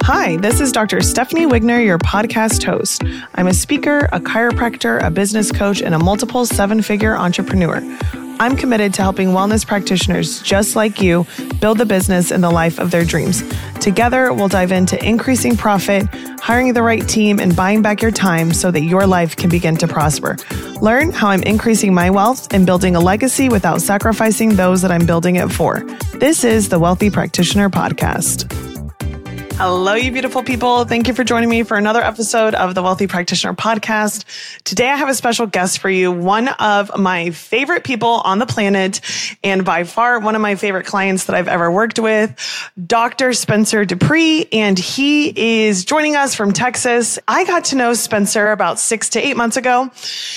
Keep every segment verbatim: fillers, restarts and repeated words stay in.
Hi, this is Doctor Stephanie Wigner, your podcast host. I'm a speaker, a chiropractor, a business coach, and a multiple seven-figure entrepreneur. I'm committed to helping wellness practitioners just like you build the business and the life of their dreams. Together, we'll dive into increasing profit, hiring the right team, and buying back your time so that your life can begin to prosper. Learn how I'm increasing my wealth and building a legacy without sacrificing those that I'm building it for. This is the Wealthy Practitioner Podcast. Hello, you beautiful people. Thank you for joining me for another episode of the Wealthy Practitioner Podcast. Today, I have a special guest for you, one of my favorite people on the planet, and by far one of my favorite clients that I've ever worked with, Doctor Spencer Dupree, and he is joining us from Texas. I got to know Spencer about six to eight months ago,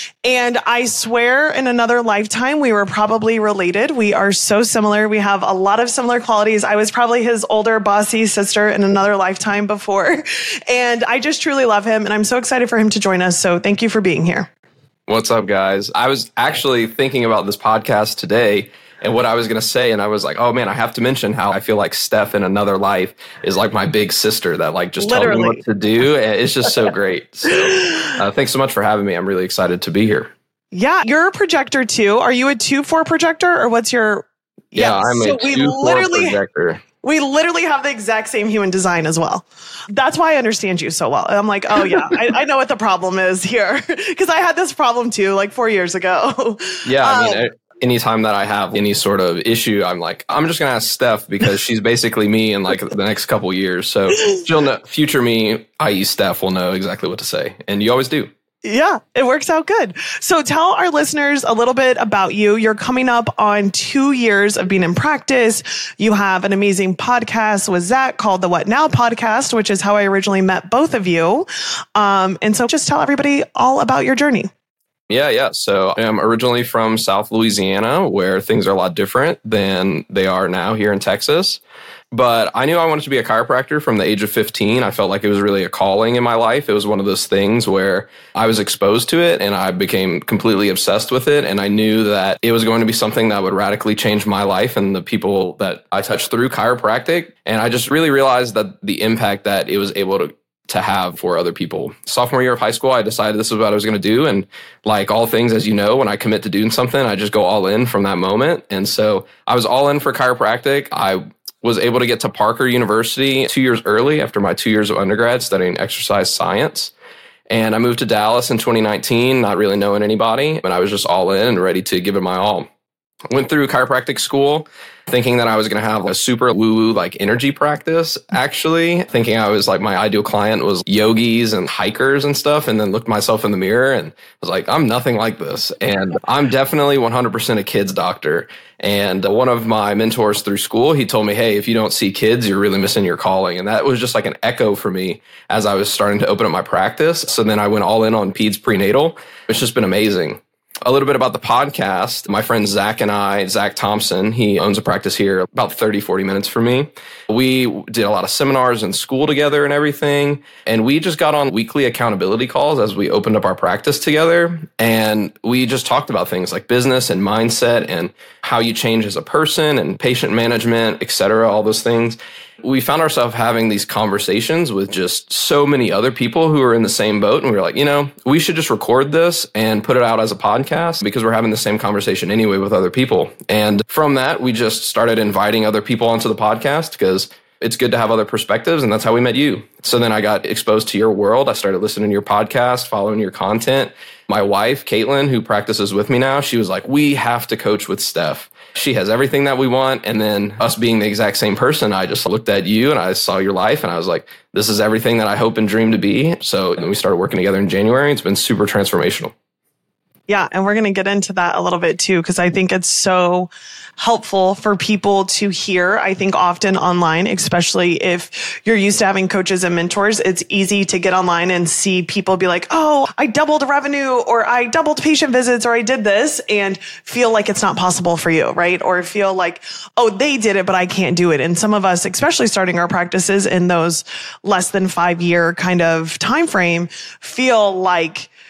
and I swear in another lifetime, we were probably related. We are so similar. We have a lot of similar qualities. I was probably his older bossy sister in another lifetime before. And I just truly love him. And I'm so excited for him to join us. So thank you for being here. What's up, guys? I was actually thinking about this podcast today and what I was going to say. And I was like, oh man, I have to mention how I feel like Steph in another life is like my big sister that like just Literally. tells me what to do. And it's just so great. So uh, thanks so much for having me. I'm really excited to be here. Yeah. You're a projector too. Are you a two four projector or what's your... Yeah, yeah I'm so a two four projector. We literally have the exact same human design as well. That's why I understand you so well. I'm like, oh yeah, I, I know what the problem is here. Because I had this problem too, like four years ago. Yeah, I um, mean, I, anytime that I have any sort of issue, I'm like, I'm just going to ask Steph because she's basically me in like the next couple years. So she'll know, future me, that is. Steph, will know exactly what to say. And you always do. Yeah, it works out good. So tell our listeners a little bit about you. You're coming up on two years of being in practice. You have an amazing podcast with Zach called the What Now Podcast, which is how I originally met both of you. Um, and so just tell everybody all about your journey. Yeah, yeah. So I'm originally from South Louisiana, where things are a lot different than they are now here in Texas. But I knew I wanted to be a chiropractor from the age of fifteen. I felt like it was really a calling in my life. It was one of those things where I was exposed to it and I became completely obsessed with it. And I knew that it was going to be something that would radically change my life and the people that I touched through chiropractic. And I just really realized that the impact that it was able to to have for other people. Sophomore year of high school, I decided this is what I was going to do. And like all things, as you know, when I commit to doing something, I just go all in from that moment. And so I was all in for chiropractic. I was able to get to Parker University two years early after my two years of undergrad studying exercise science. And I moved to Dallas in twenty nineteen, not really knowing anybody, but I was just all in and ready to give it my all. Went through chiropractic school thinking that I was going to have a super woo-woo like energy practice, actually thinking I was like my ideal client was yogis and hikers and stuff, and then looked myself in the mirror and was like, I'm nothing like this. And I'm definitely one hundred percent a kid's doctor. And one of my mentors through school, he told me, hey, if you don't see kids, you're really missing your calling. And that was just like an echo for me as I was starting to open up my practice. So then I went all in on peds prenatal. It's just been amazing. A little bit about the podcast. My friend Zach and I, Zach Thompson, he owns a practice here about thirty, forty minutes from me. We did a lot of seminars in school together and everything. And we just got on weekly accountability calls as we opened up our practice together. And we just talked about things like business and mindset and how you change as a person and patient management, et cetera, all those things. We found ourselves having these conversations with just so many other people who are in the same boat. And we were like, you know, we should just record this and put it out as a podcast because we're having the same conversation anyway with other people. And from that, we just started inviting other people onto the podcast because it's good to have other perspectives. And that's how we met you. So then I got exposed to your world. I started listening to your podcast, following your content. My wife, Caitlin, who practices with me now, she was like, we have to coach with Steph. She has everything that we want. And then us being the exact same person, I just looked at you and I saw your life and I was like, this is everything that I hope and dream to be. So then we started working together in January. It's been super transformational. Yeah. And we're going to get into that a little bit too, because I think it's so helpful for people to hear. I think often online, especially if you're used to having coaches and mentors, it's easy to get online and see people be like, oh, I doubled revenue or I doubled patient visits or I did this and feel like it's not possible for you, right? Or feel like, oh, they did it, but I can't do it. And some of us, especially starting our practices in those less than five year kind of time frame, feel like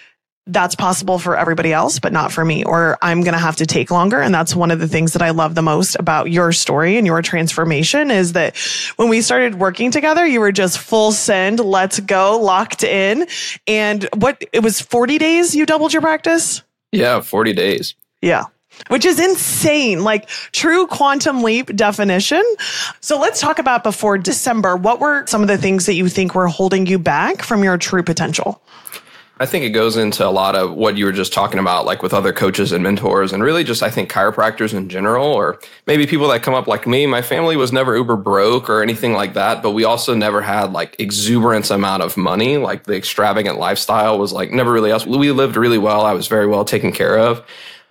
that's possible for everybody else, but not for me, or I'm going to have to take longer. And that's one of the things that I love the most about your story and your transformation is that when we started working together, you were just full send, let's go, locked in. And what, it was forty days you doubled your practice? Yeah, forty days. Yeah. Which is insane, like true quantum leap definition. So let's talk about before December. What were some of the things that you think were holding you back from your true potential? I think it goes into a lot of what you were just talking about, like with other coaches and mentors, and really just, I think, chiropractors in general, or maybe people that come up like me. My family was never uber broke or anything like that, but we also never had like exuberance amount of money. Like the extravagant lifestyle was like never really us. We lived really well. I was very well taken care of.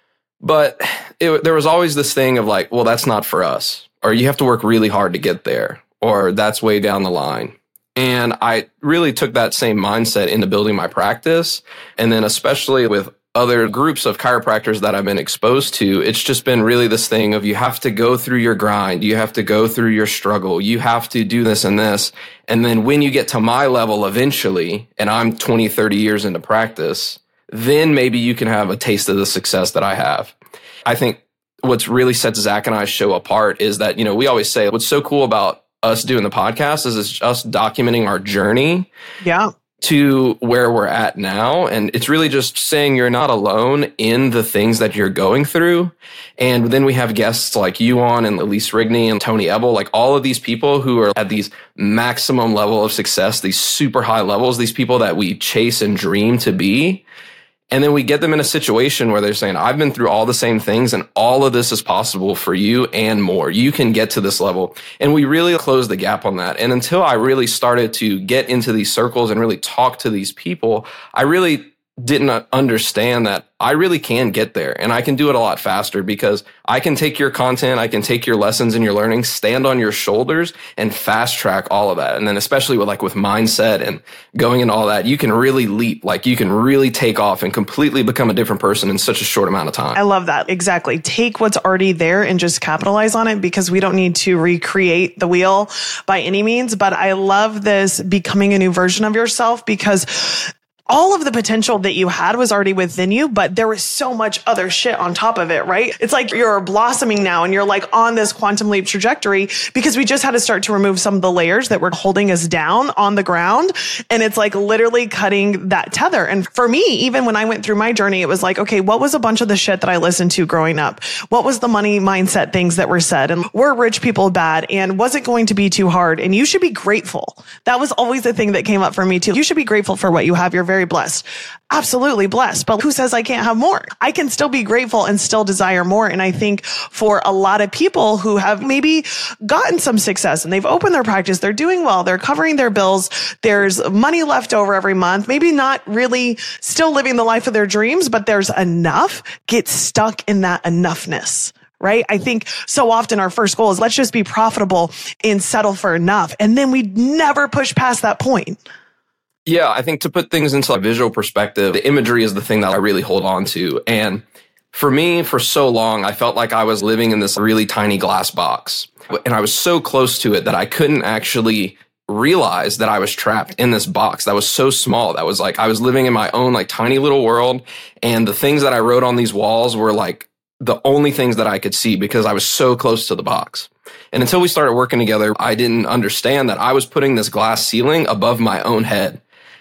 But it, there was always this thing of like, well, that's not for us, or you have to work really hard to get there, or that's way down the line. And I really took that same mindset into building my practice. And then especially with other groups of chiropractors that I've been exposed to, it's just been really this thing of you have to go through your grind. You have to go through your struggle. You have to do this and this. And then when you get to my level eventually, and I'm twenty, thirty years into practice, then maybe you can have a taste of the success that I have. I think what's really sets Zach and I show apart is that, you know, we always say what's so cool about us doing the podcast is it's us documenting our journey yeah. to where we're at now. And it's really just saying you're not alone in the things that you're going through. And then we have guests like you on and Elise Rigney and Tony Ebel, like all of these people who are at these maximum level of success, these super high levels, these people that we chase and dream to be. And then we get them in a situation where they're saying, I've been through all the same things and all of this is possible for you and more. You can get to this level. And we really close the gap on that. And until I really started to get into these circles and really talk to these people, I really didn't understand that I really can get there and I can do it a lot faster because I can take your content, I can take your lessons and your learning, stand on your shoulders and fast track all of that. And then especially with like with mindset and going and all that, you can really leap, like you can really take off and completely become a different person in such a short amount of time. I love that. Exactly. Take what's already there and just capitalize on it because we don't need to recreate the wheel by any means. But I love this becoming a new version of yourself because all of the potential that you had was already within you, but there was so much other shit on top of it, right? It's like you're blossoming now and you're like on this quantum leap trajectory because we just had to start to remove some of the layers that were holding us down on the ground. And it's like literally cutting that tether. And for me, even when I went through my journey, it was like, okay, what was a bunch of the shit that I listened to growing up? What was the money mindset things that were said? And were rich people bad? And was it going to be too hard? And you should be grateful. That was always the thing that came up for me too. You should be grateful for what you have. You're very blessed. Absolutely blessed. But who says I can't have more? I can still be grateful and still desire more. And I think for a lot of people who have maybe gotten some success and they've opened their practice, they're doing well, they're covering their bills, there's money left over every month, maybe not really still living the life of their dreams, but there's enough, get stuck in that enoughness. Right? I think so often our first goal is let's just be profitable and settle for enough. And then we never push past that point. Yeah, I think to put things into a visual perspective, the imagery is the thing that I really hold on to. And for me, for so long, I felt like I was living in this really tiny glass box. And I was so close to it that I couldn't actually realize that I was trapped in this box that was so small. That was like I was living in my own like tiny little world. And the things that I wrote on these walls were like the only things that I could see because I was so close to the box. And until we started working together, I didn't understand that I was putting this glass ceiling above my own head.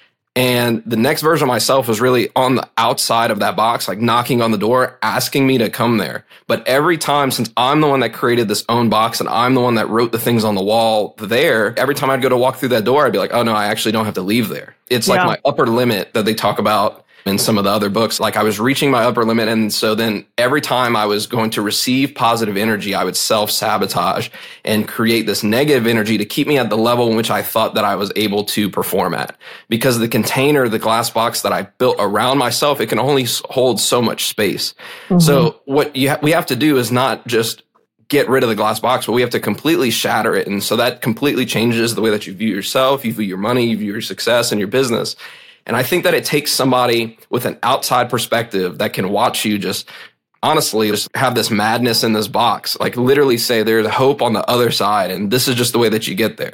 And the next version of myself was really on the outside of that box, like knocking on the door, asking me to come there. But every time, since I'm the one that created this own box and I'm the one that wrote the things on the wall there, every time I'd go to walk through that door, I'd be like, oh no, I actually don't have to leave there. It's like yeah. my upper limit that they talk about in some of the other books. Like I was reaching my upper limit. And so then every time I was going to receive positive energy, I would self-sabotage and create this negative energy to keep me at the level in which I thought that I was able to perform at. Because the container, the glass box that I built around myself, it can only hold so much space. Mm-hmm. So what you ha- we have to do is not just get rid of the glass box, but we have to completely shatter it. And so that completely changes the way that you view yourself, you view your money, you view your success and your business. And I think that it takes somebody with an outside perspective that can watch you just honestly just have this madness in this box, like literally say there's hope on the other side. And this is just the way that you get there.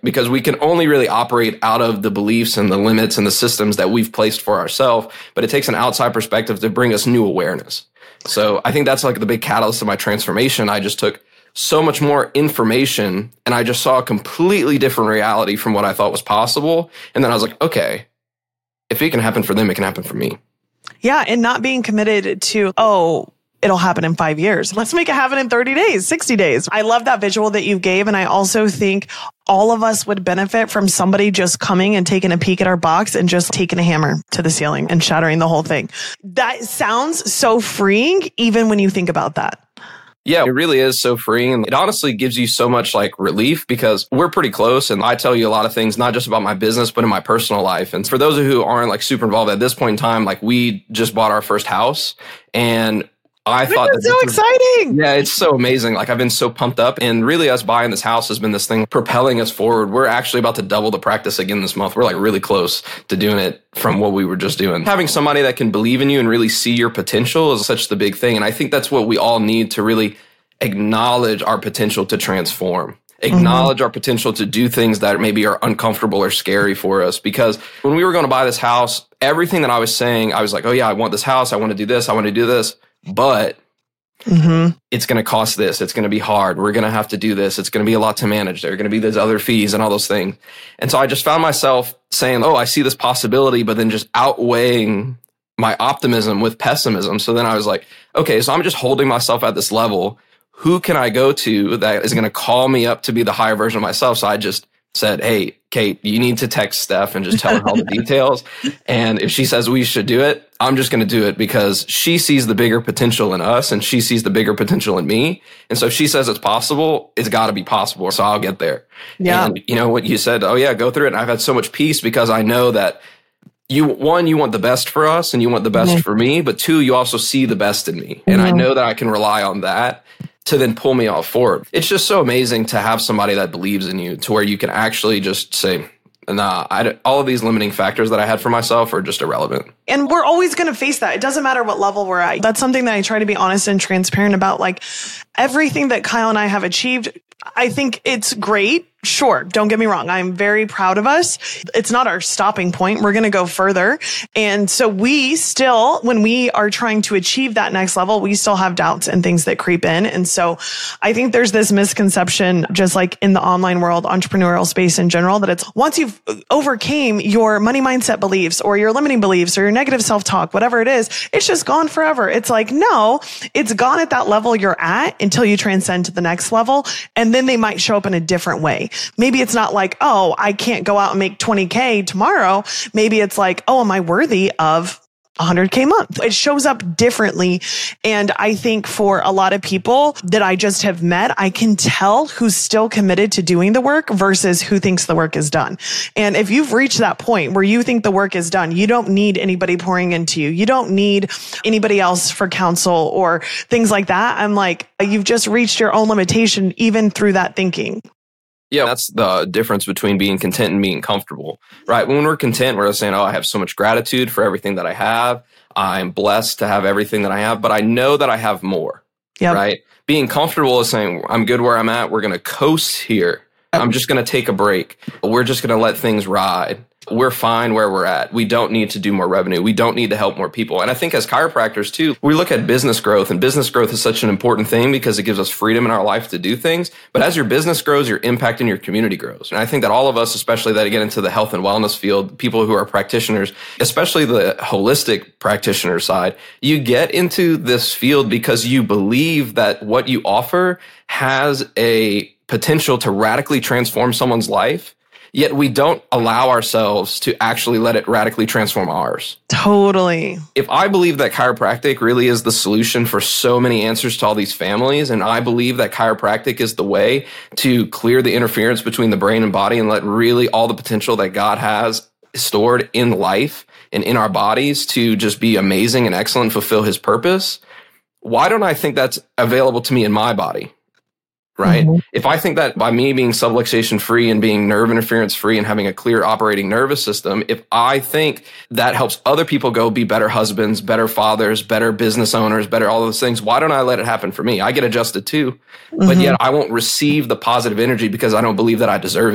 because we can only really operate out of the beliefs and the limits and the systems that we've placed for ourselves. But it takes an outside perspective to bring us new awareness. So I think that's like the big catalyst of my transformation. I just took so much more information and I just saw a completely different reality from what I thought was possible. And then I was like, okay, if it can happen for them, it can happen for me. Yeah. And not being committed to, oh, it'll happen in five years. Let's make it happen in thirty days, sixty days. I love that visual that you gave. And I also think all of us would benefit from somebody just coming and taking a peek at our box and just taking a hammer to the ceiling and shattering the whole thing. That sounds so freeing, even when you think about that. Yeah, it really is so freeing. And it honestly gives you so much like relief because we're pretty close. And I tell you a lot of things, not just about my business, but in my personal life. And for those who aren't like super involved at this point in time, like we just bought our first house and I thought that's so exciting. Yeah, it's so amazing. Like I've been so pumped up and really us buying this house has been this thing propelling us forward. We're actually about to double the practice again this month. We're like really close to doing it from what we were just doing. Having somebody that can believe in you and really see your potential is such the big thing. And I think that's what we all need to really acknowledge our potential to transform. Acknowledge mm-hmm. our potential to do things that maybe are uncomfortable or scary for us. Because when we were going to buy this house, everything that I was saying, I was like, oh yeah, I want this house. I want to do this. I want to do this. But mm-hmm. it's going to cost this. It's going to be hard. We're going to have to do this. It's going to be a lot to manage. There are going to be those other fees and all those things. And so I just found myself saying, oh, I see this possibility, but then just outweighing my optimism with pessimism. So then I was like, okay, so I'm just holding myself at this level. Who can I go to that is going to call me up to be the higher version of myself? So I just said, hey, Kate, you need to text Steph and just tell her all the details. And if she says we should do it, I'm just going to do it because she sees the bigger potential in us and she sees the bigger potential in me. And so if she says it's possible, it's got to be possible. So I'll get there. Yeah. And you know what you said? Oh yeah, go through it. And I've had so much peace because I know that you, one, you want the best for us and you want the best mm-hmm. for me, but two, you also see the best in me. And mm-hmm. I know that I can rely on that to then pull me all forward. It's just so amazing to have somebody that believes in you to where you can actually just say, nah, I, all of these limiting factors that I had for myself are just irrelevant. And we're always going to face that. It doesn't matter what level we're at. That's something that I try to be honest and transparent about. Like everything that Kyle and I have achieved, I think it's great. Sure. Don't get me wrong. I'm very proud of us. It's not our stopping point. We're going to go further. And so we still, when we are trying to achieve that next level, we still have doubts and things that creep in. And so I think there's this misconception, just like in the online world, entrepreneurial space in general, that it's once you've overcame your money mindset beliefs or your limiting beliefs or your negative self-talk, whatever it is, it's just gone forever. It's like, no, it's gone at that level you're at until you transcend to the next level. And then they might show up in a different way. Maybe it's not like, oh, I can't go out and make twenty K tomorrow. Maybe it's like, oh, am I worthy of one hundred K a month? It shows up differently. And I think for a lot of people that I just have met, I can tell who's still committed to doing the work versus who thinks the work is done. And if you've reached that point where you think the work is done, you don't need anybody pouring into you. You don't need anybody else for counsel or things like that. I'm like, you've just reached your own limitation even through that thinking. Yeah, that's the difference between being content and being comfortable, right? When we're content, we're saying, oh, I have so much gratitude for everything that I have. I'm blessed to have everything that I have, but I know that I have more, yep. right? Being comfortable is saying, I'm good where I'm at. We're going to coast here. I'm just going to take a break. We're just going to let things ride. We're fine where we're at. We don't need to do more revenue. We don't need to help more people. And I think as chiropractors too, we look at business growth, and business growth is such an important thing because it gives us freedom in our life to do things. But as your business grows, your impact in your community grows. And I think that all of us, especially that get into the health and wellness field, people who are practitioners, especially the holistic practitioner side, you get into this field because you believe that what you offer has a potential to radically transform someone's life. Yet we don't allow ourselves to actually let it radically transform ours. Totally. If I believe that chiropractic really is the solution for so many answers to all these families, and I believe that chiropractic is the way to clear the interference between the brain and body and let really all the potential that God has stored in life and in our bodies to just be amazing and excellent, fulfill his purpose, why don't I think that's available to me in my body? Right? Mm-hmm. If I think that by me being subluxation free and being nerve interference free and having a clear operating nervous system, if I think that helps other people go be better husbands, better fathers, better business owners, better all those things, why don't I let it happen for me? I get adjusted too, mm-hmm. but yet I won't receive the positive energy because I don't believe that I deserve it.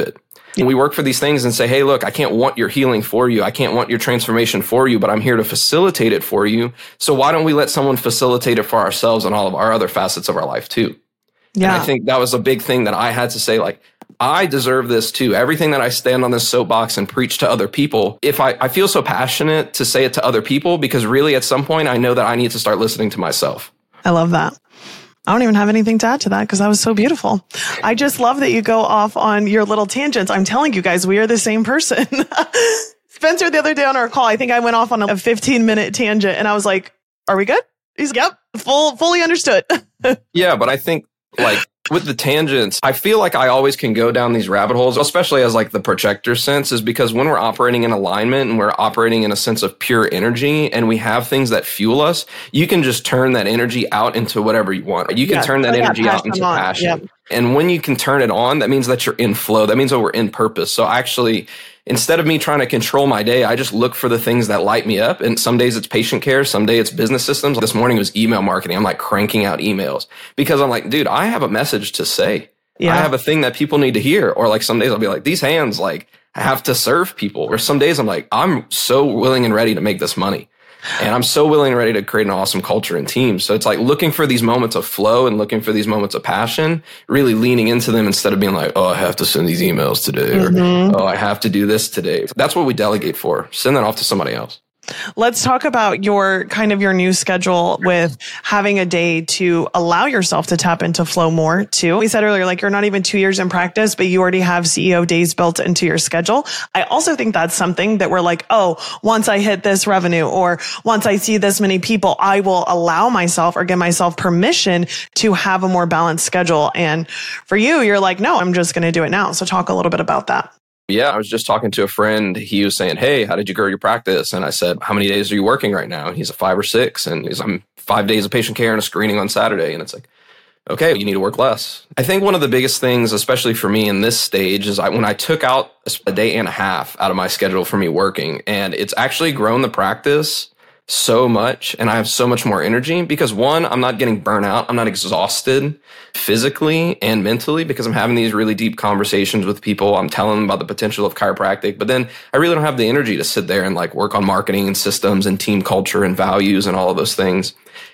And we work for these things and say, hey, look, I can't want your healing for you. I can't want your transformation for you, but I'm here to facilitate it for you. So why don't we let someone facilitate it for ourselves and all of our other facets of our life too? Yeah. And I think that was a big thing that I had to say, like, I deserve this too. Everything that I stand on this soapbox and preach to other people, if I, I feel so passionate to say it to other people, because really at some point I know that I need to start listening to myself. I love that. I don't even have anything to add to that because that was so beautiful. I just love that you go off on your little tangents. I'm telling you guys, we are the same person. Spencer, the other day on our call, I think I went off on a fifteen minute tangent and I was like, are we good? He's like, yep, full, fully understood. Yeah, but I think like with the tangents, I feel like I always can go down these rabbit holes, especially as like the projector sense, is because when we're operating in alignment and we're operating in a sense of pure energy and we have things that fuel us, you can just turn that energy out into whatever you want. You can yeah, turn that energy out into on. passion. Yep. And when you can turn it on, that means that you're in flow. That means that we're in purpose. So actually, instead of me trying to control my day, I just look for the things that light me up. And some days it's patient care. Some days it's business systems. This morning it was email marketing. I'm like cranking out emails because I'm like, dude, I have a message to say. Yeah. I have a thing that people need to hear. Or like some days I'll be like, these hands like have to serve people. Or some days I'm like, I'm so willing and ready to make this money. And I'm so willing and ready to create an awesome culture and team. So it's like looking for these moments of flow and looking for these moments of passion, really leaning into them instead of being like, oh, I have to send these emails today. Mm-hmm. Or, oh, I have to do this today. That's what we delegate for. Send that off to somebody else. Let's talk about your kind of your new schedule with having a day to allow yourself to tap into flow more too. We said earlier, like you're not even two years in practice, but you already have C E O days built into your schedule. I also think that's something that we're like, oh, once I hit this revenue or once I see this many people, I will allow myself or give myself permission to have a more balanced schedule. And for you, you're like, no, I'm just going to do it now. So talk a little bit about that. Yeah, I was just talking to a friend. He was saying, hey, how did you grow your practice? And I said, how many days are you working right now? And he's a five or six. And he's, I'm five days of patient care and a screening on Saturday. And it's like, okay, you need to work less. I think one of the biggest things, especially for me in this stage, is I, when I took out a day and a half out of my schedule for me working, and it's actually grown the practice so much, and I have so much more energy because one, I'm not getting burnt out. I'm not exhausted physically and mentally because I'm having these really deep conversations with people. I'm telling them about the potential of chiropractic, but then I really don't have the energy to sit there and like work on marketing and systems and team culture and values and all of those things.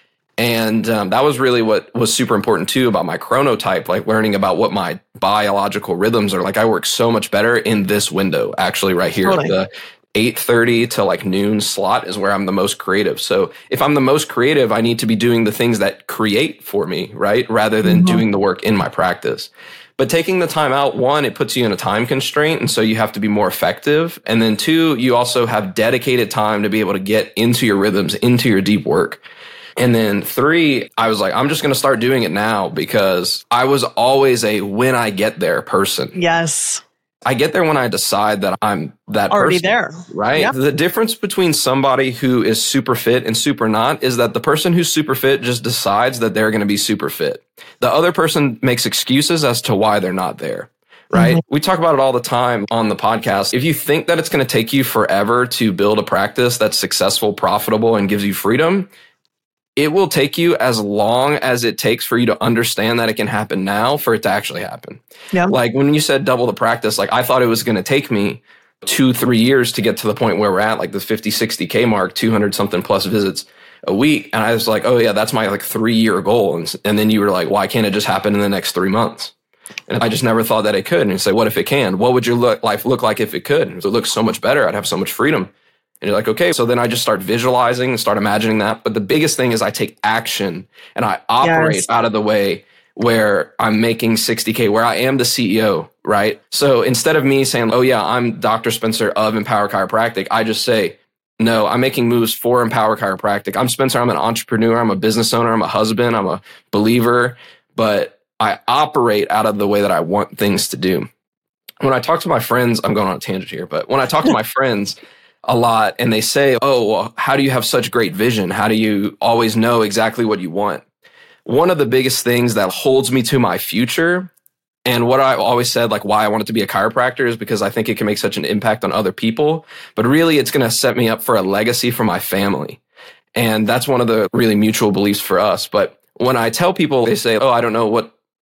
And um, that was really what was super important too about my chronotype, like learning about what my biological rhythms are. Like I work so much better in this window, actually right here. Totally. The eight thirty to like noon slot is where I'm the most creative. So if I'm the most creative, I need to be doing the things that create for me, right? Rather than mm-hmm. doing the work in my practice. But taking the time out, one, it puts you in a time constraint. And so you have to be more effective. And then two, you also have dedicated time to be able to get into your rhythms, into your deep work. And then three, I was like, I'm just going to start doing it now because I was always a when I get there person. Yes. I get there when I decide that I'm that already person, there. Right? Yep. The difference between somebody who is super fit and super not is that the person who's super fit just decides that they're going to be super fit. The other person makes excuses as to why they're not there. Right? Mm-hmm. We talk about it all the time on the podcast. If you think that it's going to take you forever to build a practice that's successful, profitable, and gives you freedom, it will take you as long as it takes for you to understand that it can happen now for it to actually happen. Yeah. Like when you said double the practice, like I thought it was going to take me two, three years to get to the point where we're at, like the fifty, sixty K mark, two hundred something plus visits a week. And I was like, oh yeah, that's my like three year goal. And, and then you were like, why can't it just happen in the next three months? And I just never thought that it could. And you say, what if it can? What would your look, life look like if it could? It would look so much better. I'd have so much freedom. And you're like, okay, so then I just start visualizing and start imagining that. But the biggest thing is I take action and I operate yes. out of the way where I'm making sixty K, where I am the C E O, right? So instead of me saying, oh yeah, I'm Doctor Spencer of Empower Chiropractic, I just say, no, I'm making moves for Empower Chiropractic. I'm Spencer. I'm an entrepreneur. I'm a business owner. I'm a husband. I'm a believer. But I operate out of the way that I want things to do. When I talk to my friends, I'm going on a tangent here, but when I talk to my friends a lot and they say, oh, well, how do you have such great vision? How do you always know exactly what you want? One of the biggest things that holds me to my future and what I've always said, like why I wanted to be a chiropractor is because I think it can make such an impact on other people, but really it's going to set me up for a legacy for my family. And that's one of the really mutual beliefs for us. But when I tell people, they say, oh, I don't know what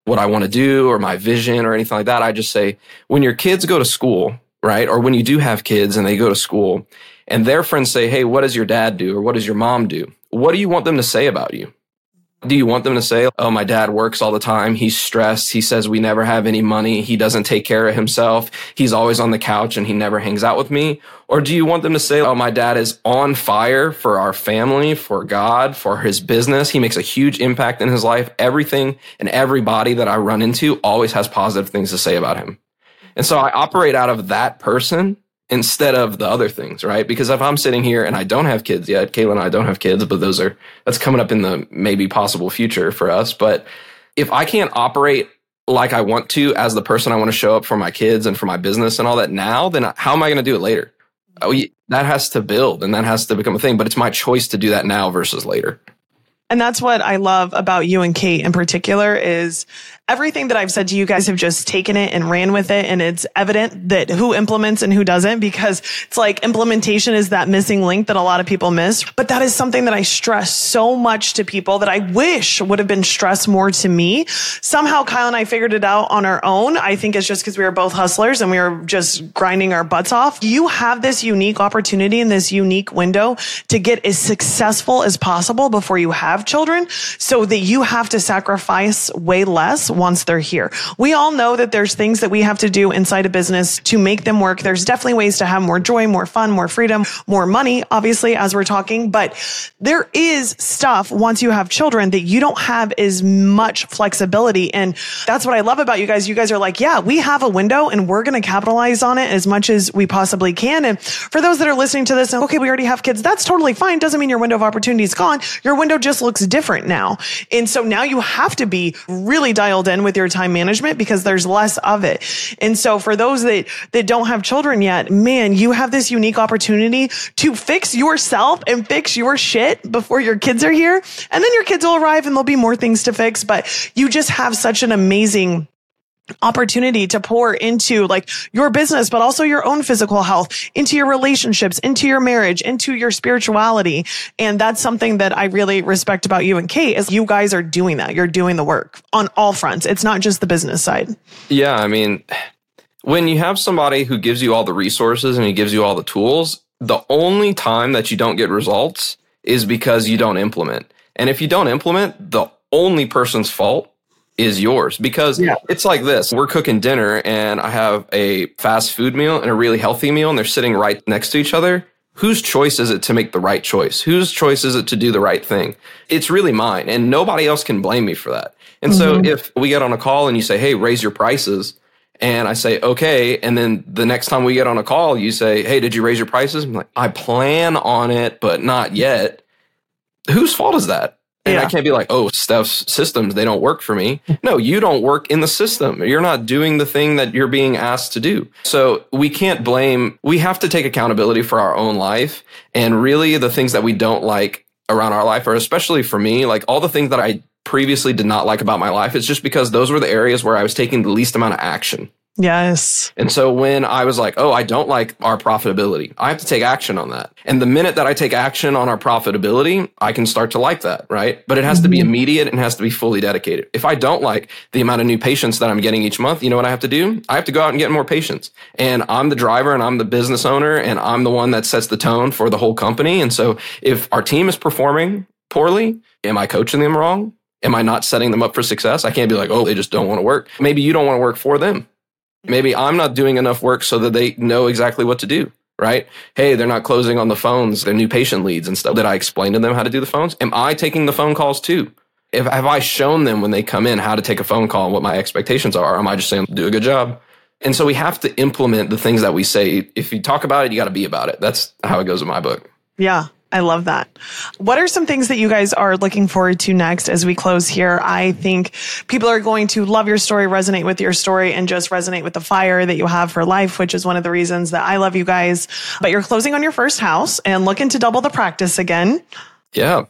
what I want to do or my vision or anything like that. I just say, when your kids go to school, right? Or when you do have kids and they go to school and their friends say, hey, what does your dad do? Or what does your mom do? What do you want them to say about you? Do you want them to say, oh, my dad works all the time. He's stressed. He says we never have any money. He doesn't take care of himself. He's always on the couch and he never hangs out with me. Or do you want them to say, oh, my dad is on fire for our family, for God, for his business. He makes a huge impact in his life. Everything and everybody that I run into always has positive things to say about him. And so I operate out of that person instead of the other things, right? Because if I'm sitting here and I don't have kids yet, Kayla and I don't have kids, but those are, that's coming up in the maybe possible future for us. But if I can't operate like I want to as the person I want to show up for my kids and for my business and all that now, then how am I going to do it later? Oh, that has to build and that has to become a thing, but it's my choice to do that now versus later. And that's what I love about you and Kate in particular is everything that I've said to you guys have just taken it and ran with it. And it's evident that who implements and who doesn't, because it's like implementation is that missing link that a lot of people miss. But that is something that I stress so much to people that I wish would have been stressed more to me. Somehow Kyle and I figured it out on our own. I think it's just because we were both hustlers and we were just grinding our butts off. You have this unique opportunity and this unique window to get as successful as possible before you have children, so that you have to sacrifice way less once they're here. We all know that there's things that we have to do inside a business to make them work. There's definitely ways to have more joy, more fun, more freedom, more money, obviously, as we're talking. But there is stuff once you have children that you don't have as much flexibility. And that's what I love about you guys. You guys are like, yeah, we have a window and we're going to capitalize on it as much as we possibly can. And for those that are listening to this and, okay, we already have kids, that's totally fine. Doesn't mean your window of opportunity is gone. Your window just looks different now. And so now you have to be really dialed in with your time management because there's less of it. And so for those that, that don't have children yet, man, you have this unique opportunity to fix yourself and fix your shit before your kids are here. And then your kids will arrive and there'll be more things to fix. But you just have such an amazing opportunity to pour into like your business, but also your own physical health, into your relationships, into your marriage, into your spirituality. And that's something that I really respect about you and Kate is you guys are doing that. You're doing the work on all fronts. It's not just the business side. Yeah. I mean, when you have somebody who gives you all the resources and he gives you all the tools, the only time that you don't get results is because you don't implement. And if you don't implement, the only person's fault is yours, because yeah. It's like this. We're cooking dinner and I have a fast food meal and a really healthy meal and they're sitting right next to each other. Whose choice is it to make the right choice? Whose choice is it to do the right thing? It's really mine, and nobody else can blame me for that. And mm-hmm. so if we get on a call and you say, hey, raise your prices, and I say, okay, and then the next time we get on a call, you say, hey, did you raise your prices? I'm like, I plan on it, but not yet. Whose fault is that? And yeah. I can't be like, oh, Steph's systems, they don't work for me. No, you don't work in the system. You're not doing the thing that you're being asked to do. So we can't blame. We have to take accountability for our own life. And really the things that we don't like around our life, or especially for me, like all the things that I previously did not like about my life, it's just because those were the areas where I was taking the least amount of action. Yes. And so when I was like, oh, I don't like our profitability, I have to take action on that. And the minute that I take action on our profitability, I can start to like that, right? But it has mm-hmm. to be immediate and has to be fully dedicated. If I don't like the amount of new patients that I'm getting each month, you know what I have to do? I have to go out and get more patients. And I'm the driver and I'm the business owner and I'm the one that sets the tone for the whole company. And so if our team is performing poorly, am I coaching them wrong? Am I not setting them up for success? I can't be like, oh, they just don't want to work. Maybe you don't want to work for them. Maybe I'm not doing enough work so that they know exactly what to do, right? Hey, they're not closing on the phones, their new patient leads and stuff. Did I explain to them how to do the phones? Am I taking the phone calls too? If have I shown them when they come in how to take a phone call and what my expectations are? Or am I just saying, do a good job? And so we have to implement the things that we say. If you talk about it, you got to be about it. That's how it goes in my book. Yeah. I love that. What are some things that you guys are looking forward to next as we close here? I think people are going to love your story, resonate with your story, and just resonate with the fire that you have for life, which is one of the reasons that I love you guys. But you're closing on your first house and looking to double the practice again. Yeah.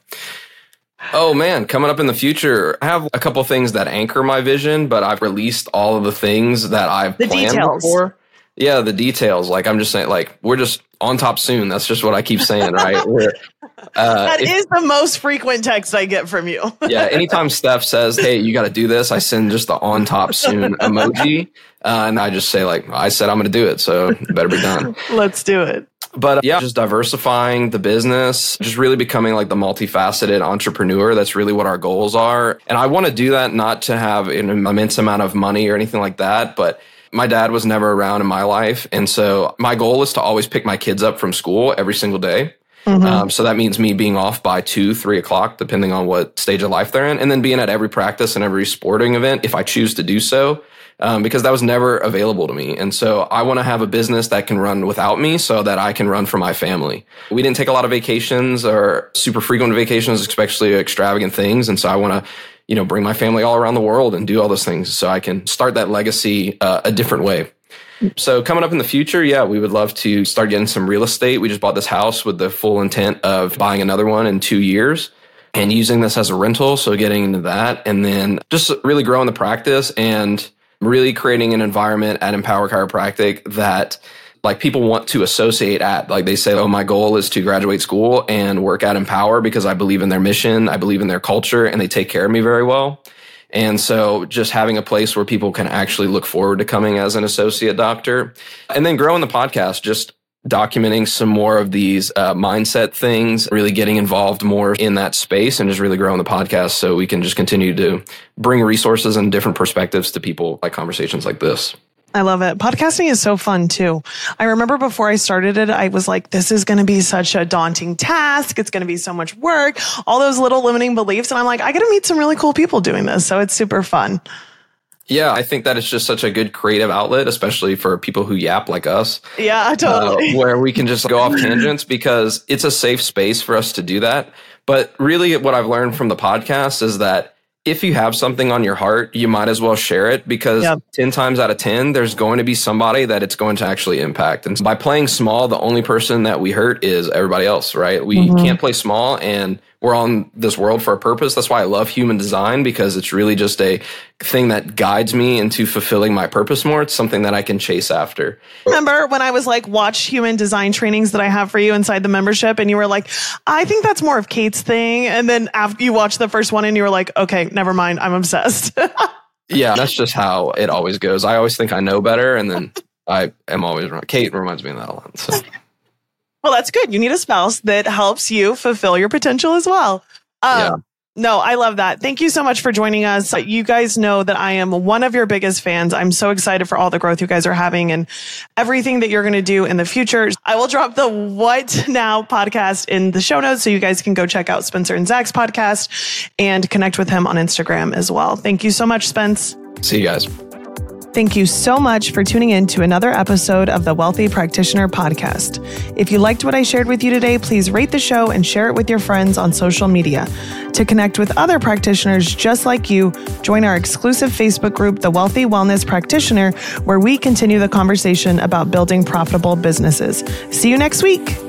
Oh man, coming up in the future, I have a couple things that anchor my vision, but I've released all of the things that I've the planned details. before. Yeah, the details. Like I'm just saying, like we're just on top soon. That's just what I keep saying, right? We're, uh, that if, is the most frequent text I get from you. Yeah. Anytime Steph says, hey, you got to do this, I send just the on top soon emoji. Uh, and I just say like, I said, I'm going to do it. So it better be done. Let's do it. But uh, yeah, just diversifying the business, just really becoming like the multifaceted entrepreneur. That's really what our goals are. And I want to do that not to have an immense amount of money or anything like that, but my dad was never around in my life. And so my goal is to always pick my kids up from school every single day. Mm-hmm. Um, so that means me being off by two, three o'clock, depending on what stage of life they're in, and then being at every practice and every sporting event if I choose to do so. Um, because that was never available to me. And so I want to have a business that can run without me so that I can run for my family. We didn't take a lot of vacations or super frequent vacations, especially extravagant things. And so I want to, you know, bring my family all around the world and do all those things so I can start that legacy uh, a different way. So coming up in the future, yeah, we would love to start getting some real estate. We just bought this house with the full intent of buying another one in two years. And using this as a rental. So getting into that and then just really growing the practice and really creating an environment at Empower Chiropractic that like people want to associate at. Like they say, oh, my goal is to graduate school and work at Empower because I believe in their mission, I believe in their culture, and they take care of me very well. And so just having a place where people can actually look forward to coming as an associate doctor. And then growing the podcast, just documenting some more of these uh, mindset things, really getting involved more in that space and just really growing the podcast so we can just continue to bring resources and different perspectives to people like conversations like this. I love it. Podcasting is so fun too. I remember before I started it, I was like, this is going to be such a daunting task. It's going to be so much work, all those little limiting beliefs. And I'm like, I got to meet some really cool people doing this. So it's super fun. Yeah, I think that it's just such a good creative outlet, especially for people who yap like us. Yeah, totally. Uh, where we can just go off tangents because it's a safe space for us to do that. But really what I've learned from the podcast is that if you have something on your heart, you might as well share it because yep. ten times out of ten, there's going to be somebody that it's going to actually impact. And by playing small, the only person that we hurt is everybody else, right? We mm-hmm. can't play small and we're on this world for a purpose. That's why I love human design because it's really just a thing that guides me into fulfilling my purpose more. It's something that I can chase after. Remember when I was like, watch human design trainings that I have for you inside the membership. And you were like, I think that's more of Kate's thing. And then after you watched the first one and you were like, okay, never mind. I'm obsessed. Yeah, that's just how it always goes. I always think I know better. And then I am always wrong. Kate reminds me of that a lot. So. Well, that's good. You need a spouse that helps you fulfill your potential as well. Um, yeah. No, I love that. Thank you so much for joining us. You guys know that I am one of your biggest fans. I'm so excited for all the growth you guys are having and everything that you're going to do in the future. I will drop the What Now podcast in the show notes so you guys can go check out Spencer and Zach's podcast and connect with him on Instagram as well. Thank you so much, Spence. See you guys. Thank you so much for tuning in to another episode of the Wealthy Practitioner Podcast. If you liked what I shared with you today, please rate the show and share it with your friends on social media. To connect with other practitioners just like you, join our exclusive Facebook group, The Wealthy Wellness Practitioner, where we continue the conversation about building profitable businesses. See you next week.